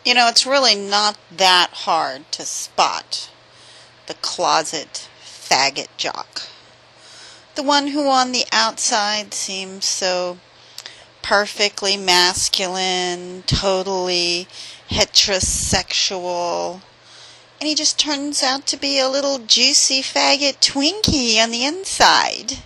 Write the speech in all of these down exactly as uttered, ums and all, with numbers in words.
You know, it's really not that hard to spot the closet faggot jock. The one who on the outside seems so perfectly masculine, totally heterosexual, and he just turns out to be a little juicy faggot Twinkie on the inside.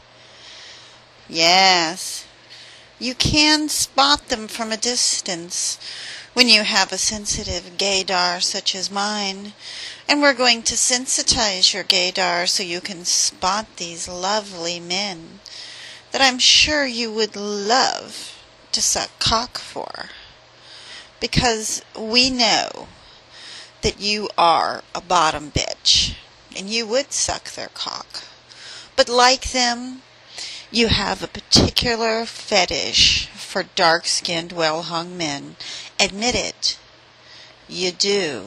Yes, you can spot them from a distance when you have a sensitive gaydar such as mine, and we're going to sensitize your gaydar so you can spot these lovely men that I'm sure you would love to suck cock for, because we know that you are a bottom bitch and you would suck their cock, but like them, you have a particular fetish for dark-skinned, well-hung men. Admit it. You do.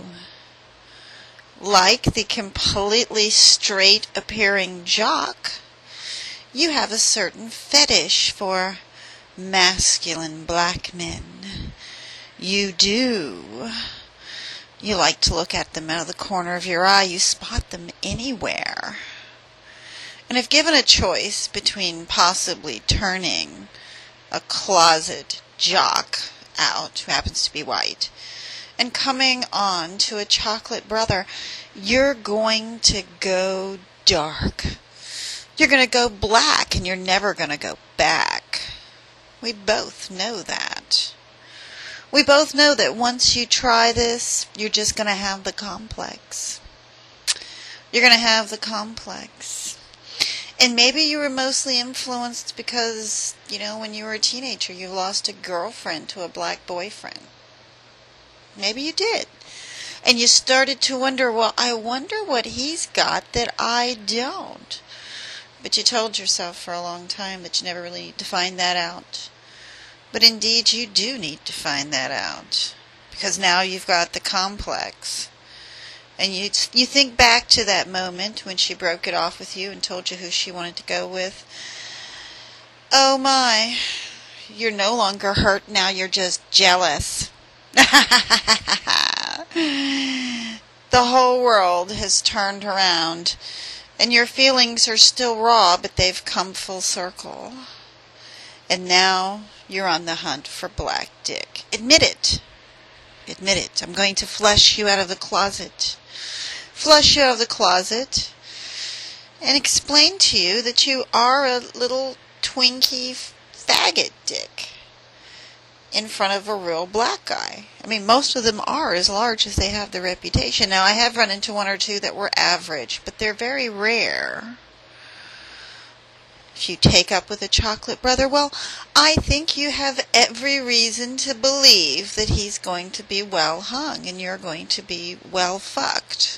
Like the completely straight-appearing jock, you have a certain fetish for masculine black men. You do. You like to look at them out of the corner of your eye. You spot them anywhere. And if given a choice between possibly turning a closet jock out, who happens to be white, and coming on to a chocolate brother, you're going to go dark. You're going to go black, and you're never going to go back. We both know that. We both know that once you try this, you're just going to have the complex. You're going to have the complex. And maybe you were mostly influenced because, you know, when you were a teenager, you lost a girlfriend to a black boyfriend. Maybe you did. And you started to wonder, well, I wonder what he's got that I don't. But you told yourself for a long time that you never really need to find that out. But indeed, you do need to find that out. Because now you've got the complex. And you you think back to that moment when she broke it off with you and told you who she wanted to go with. Oh my, you're no longer hurt now, you're just jealous. The whole world has turned around, and your feelings are still raw, but they've come full circle. And now you're on the hunt for black dick. Admit it. Admit it. I'm going to flush you out of the closet. Flush you out of the closet and explain to you that you are a little Twinkie faggot dick in front of a real black guy. I mean, most of them are as large as they have the reputation. Now, I have run into one or two that were average, but they're very rare. If you take up with a chocolate brother, well, I think you have every reason to believe that he's going to be well hung and you're going to be well fucked.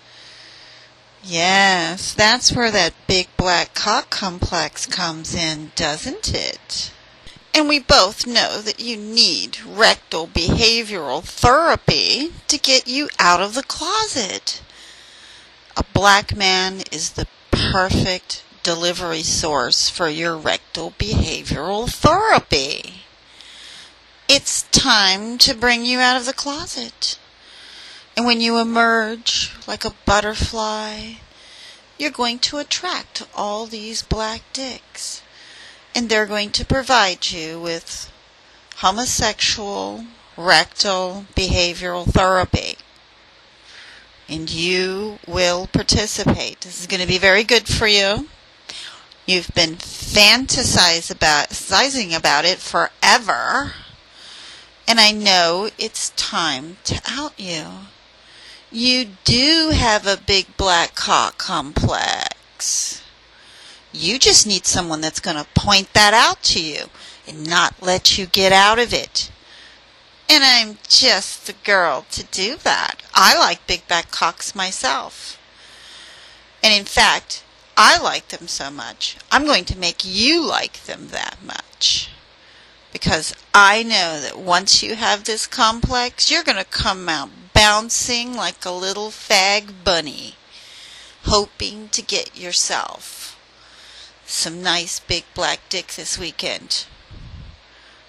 Yes, that's where that big black cock complex comes in, doesn't it? And we both know that you need rectal behavioral therapy to get you out of the closet. A black man is the perfect delivery source for your rectal behavioral therapy. It's time to bring you out of the closet. And when you emerge like a butterfly, you're going to attract all these black dicks. And they're going to provide you with homosexual rectal behavioral therapy. And you will participate. This is going to be very good for you. You've been fantasizing about, fantasizing about it forever. And I know it's time to out you. You do have a big black cock complex. You just need someone that's going to point that out to you and not let you get out of it. And I'm just the girl to do that. I like big black cocks myself. And in fact, I like them so much, I'm going to make you like them that much. Because I know that once you have this complex, you're going to come out bouncing like a little fag bunny, hoping to get yourself some nice big black dick this weekend.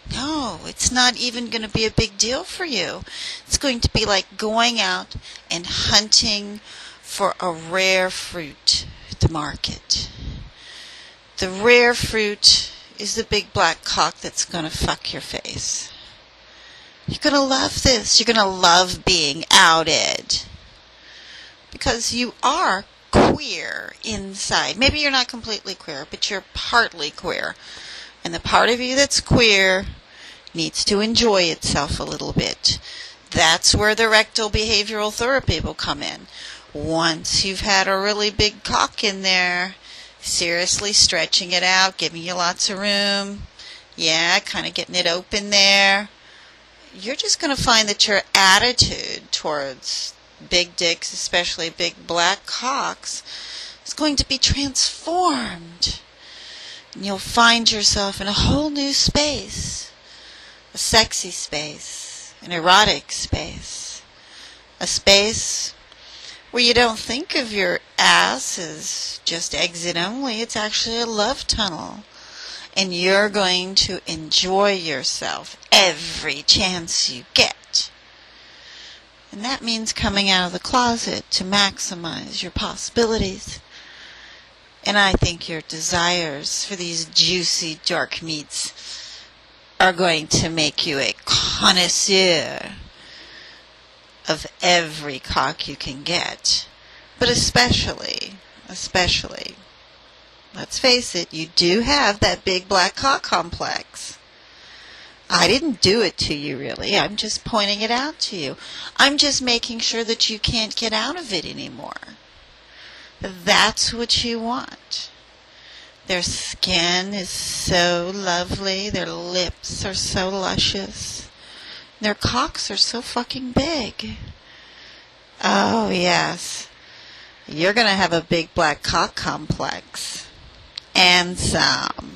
No, it's not even going to be a big deal for you. It's going to be like going out and hunting for a rare fruit at the market. The rare fruit is the big black cock that's going to fuck your face. You're going to love this. You're going to love being outed. Because you are queer inside. Maybe you're not completely queer, but you're partly queer. And the part of you that's queer needs to enjoy itself a little bit. That's where the rectal behavioral therapy will come in. Once you've had a really big cock in there, seriously stretching it out, giving you lots of room, yeah, kind of getting it open there, you're just going to find that your attitude towards big dicks, especially big black cocks, is going to be transformed. And you'll find yourself in a whole new space. A sexy space. An erotic space. A space where you don't think of your ass as just exit only. It's actually a love tunnel. And you're going to enjoy yourself every chance you get. And that means coming out of the closet to maximize your possibilities. And I think your desires for these juicy dark meats are going to make you a connoisseur of every cock you can get. But especially, especially, let's face it, you do have that big black cock complex. I didn't do it to you, really. I'm just pointing it out to you. I'm just making sure that you can't get out of it anymore. That's what you want. Their skin is so lovely. Their lips are so luscious. Their cocks are so fucking big. Oh, yes. You're going to have a big black cock complex. And some.